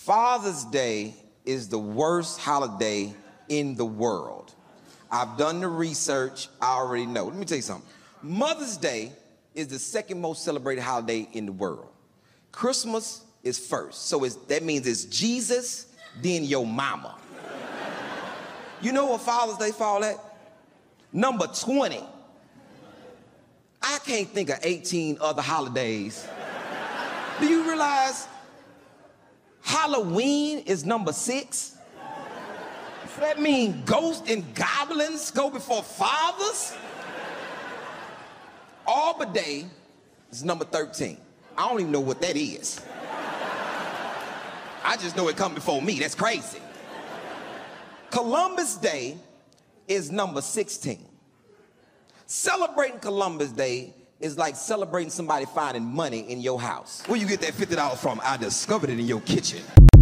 Father's Day is the worst holiday in the world. I've done the research, I already know. Let me tell you something. Mother's Day is the second most celebrated holiday in the world. Christmas is first, so that means it's Jesus, then your mama. You know what Father's Day fall at? Number 20. I can't think of 18 other holidays. Do you realize Halloween is number 6? Does that mean ghosts and goblins go before fathers? Arbor Day is number 13. I don't even know what that is. I just know it come before me. That's crazy. Columbus Day is number 16. Celebrating Columbus Day is like celebrating somebody finding money in your house. Where you get that $50 from? I discovered it in your kitchen.